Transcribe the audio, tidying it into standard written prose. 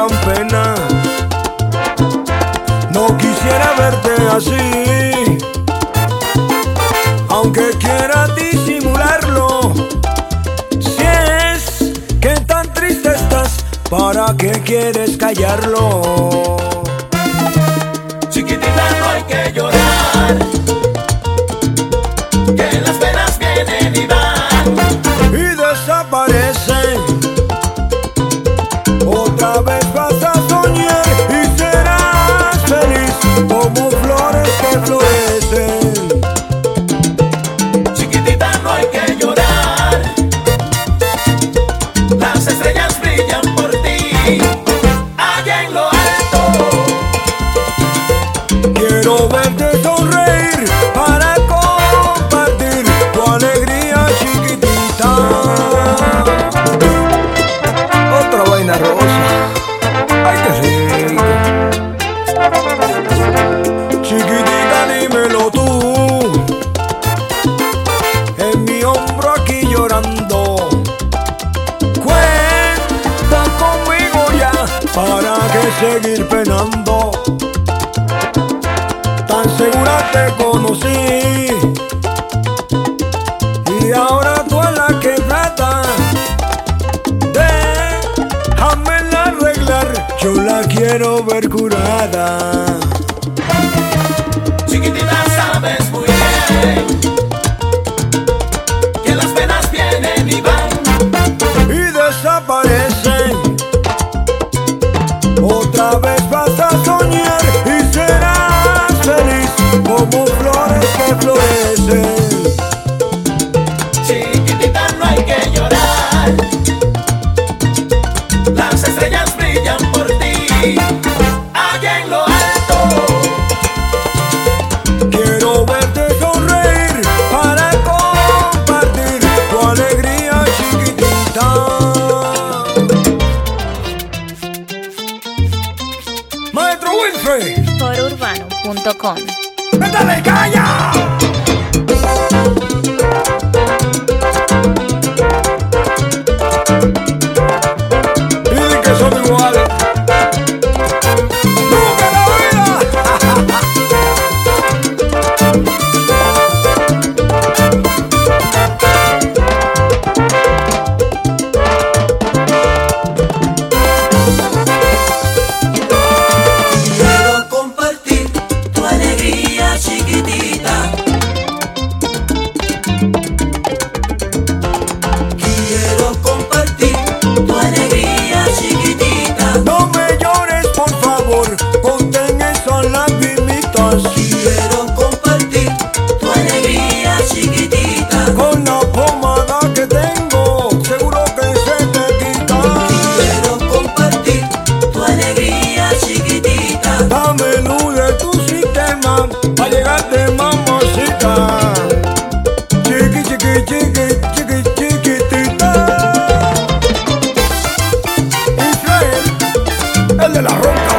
dan pena. No quisiera verte así, aunque quiera disimularlo. Si es que tan triste estás, ¿para qué quieres callarlo? Chiquitita, no hay que llorar, que las penas vienen y van y desaparecen. Otra vez vas a soñar y serás feliz como flores que florecen. Chiquitita, no hay que llorar, las estrellas brillan por ti, allá en lo alto. Quiero verte sonreír para compartir tu alegría, chiquitita. Otra vaina rosa, ay qué rico. Chiquitita, dímelo tú, en mi hombro aquí llorando. Cuenta conmigo ya, ¿para qué seguir penando? Tan segura te conocí y ahora tú a la quebrada. Déjamela arreglar, yo la quiero ver curada. Chiquitita, sabes muy bien que las penas vienen y van Y desaparecen. Otra vez vas a soñar y serás feliz como flores que florecen. Chiquitita, no hay que llorar, las estrellas brillan por ti, allá en lo alto. Quiero verte sonreír para compartir tu alegría, chiquitita. Maestro Wilfred, Forourbano.com. ¡métale caña! Dicen que son iguales. ¡Nunca en la vida! Quiero compartir tu alegría, chiquitita. Quiero compartir tu alegría, chiquitita. No me llores, por favor, contén esas lagrimitas. Quiero compartir tu alegría, chiquitita. Con la pomada que tengo, seguro que se te quita. Quiero compartir tu alegría, chiquitita. Dame luz de tu sistema pa' llegarte, mamacita. Chiqui, chiqui, chiqui, chiqui, chiquitita. Israel, el de la ronca